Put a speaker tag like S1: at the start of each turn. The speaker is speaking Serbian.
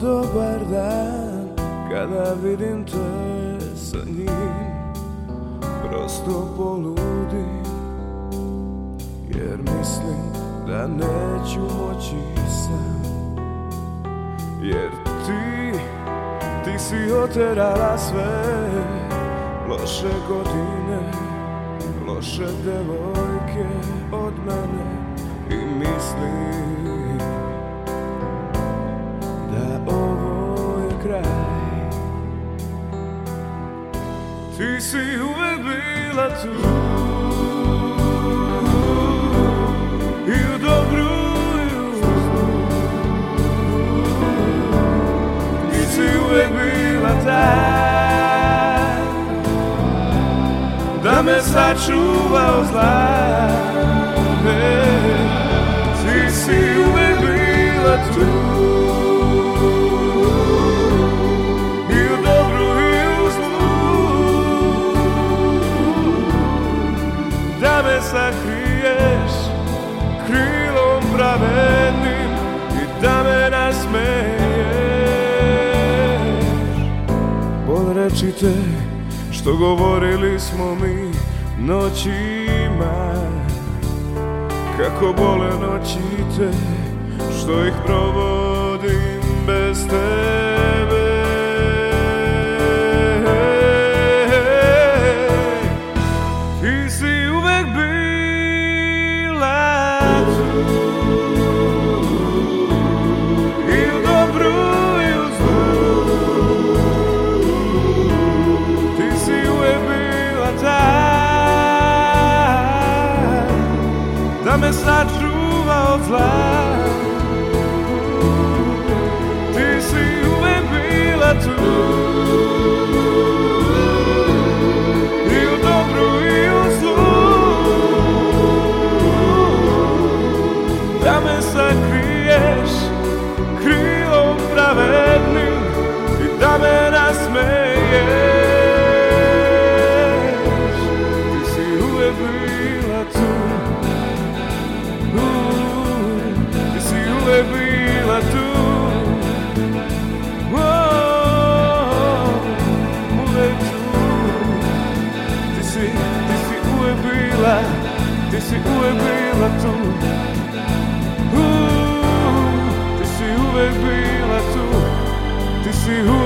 S1: dobar dan kada vidim te sa njim, prosto poludim, jer mislim da neću moći sam. Jer ti si oterala sve loše godine, loše devojke od mene, i mislim da ovo je kraj. Ti si uvek bila tu, i u dobru i u zlu. Ti si uvek bila ta da me sačuva od zla. Ti si uvek bila tu, i u dobru i u zlu, da me sakriješ krilom pravednim i da me nasmeješ. Bol rečite što govorili smo mi noćima, kako bole noći te što ih provodim bez tebe. Ti si uvek bila tu, i u dobru i u zlu. Ti si uvek bila ta da me sačuva od zla. Ti si uvek bila tu, i u dobru i u zlu, da me sakriješ krilom pravednim i da me nasmeješ. Ti si uvek bila tu, ti si uvek bila tu, uvek tu. Ti si uvek bila, ti si uvek bila tu, ti si uvek bila tu, ti si uvek